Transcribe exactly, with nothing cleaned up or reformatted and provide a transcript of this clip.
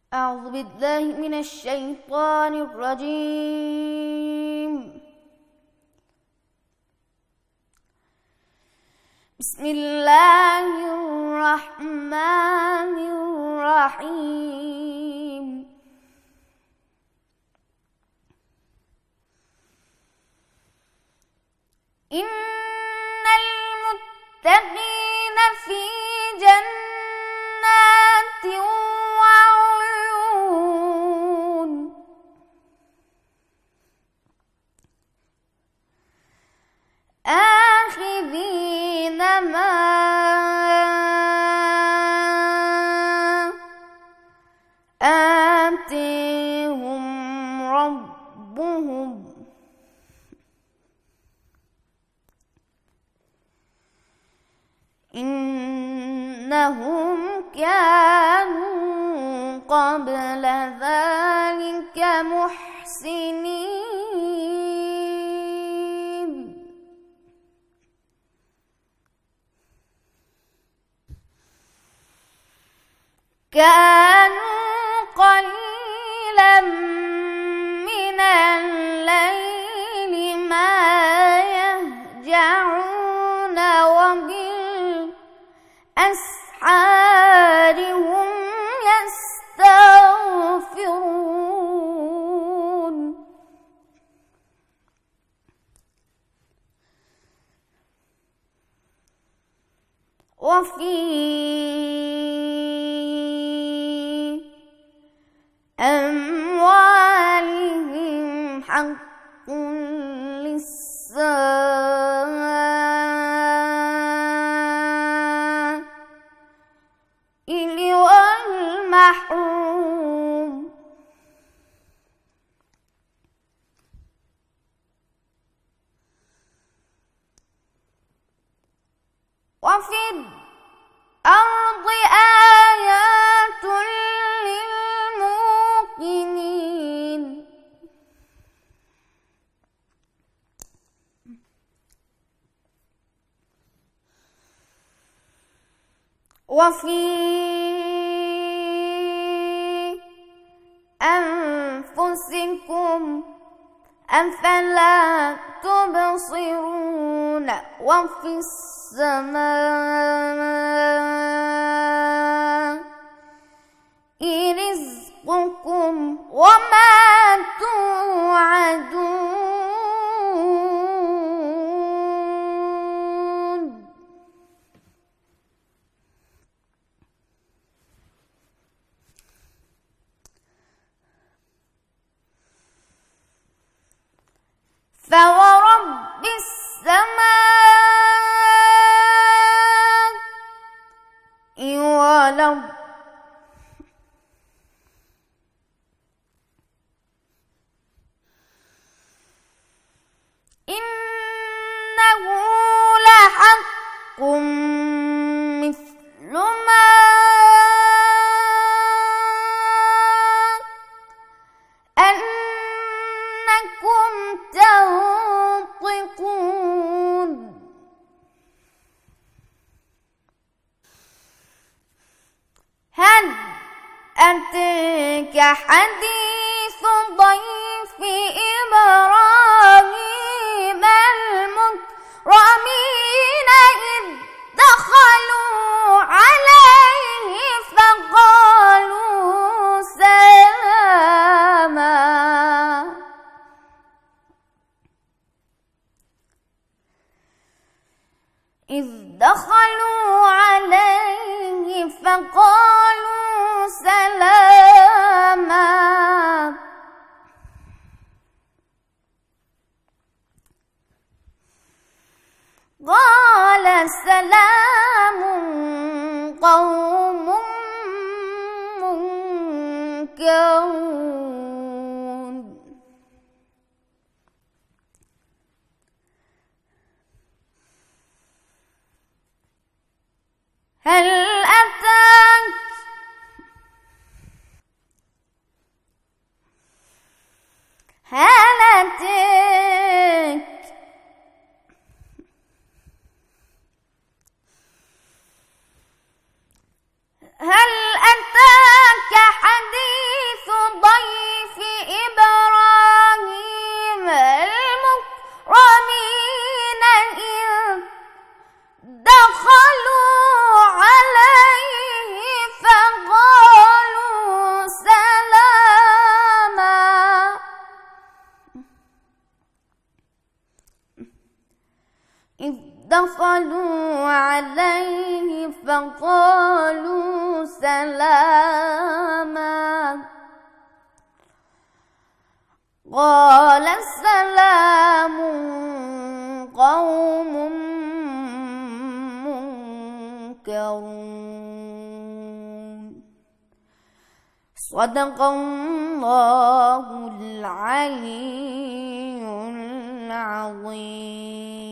أعوذ بالله من الشيطان الرجيم. بسم الله الرحمن الرحيم. إن المتقين في جنات وعيون آخذين ما آتيهم ربهم إنهم كانوا قبل ذلك محسنين. كانوا قليلا من الليل ما يهجعون وبالأسحار هم يستغفرون. وفي أموالهم حق للسائل والمحروم. وفي الأرض آيات للموقنين. وفي أنفسكم أفلا تبصرون. وفي السماء رزقكم وما توعدون. فورب السماء والأرض إنه لحق مثل ما أنكم تنطقون. هل أتاك حديث ضيف إبراهيم المكرمين إذ دخلوا عليه فقالوا سلاما. إذ دخلوا عليه فقالوا سلاما. قال سلام قوم منكرون. هل أتاك هل أتاك هل أتاك حديث فقالوا سلاما قال سلام قوم منكرون. صدق الله العلي العظيم.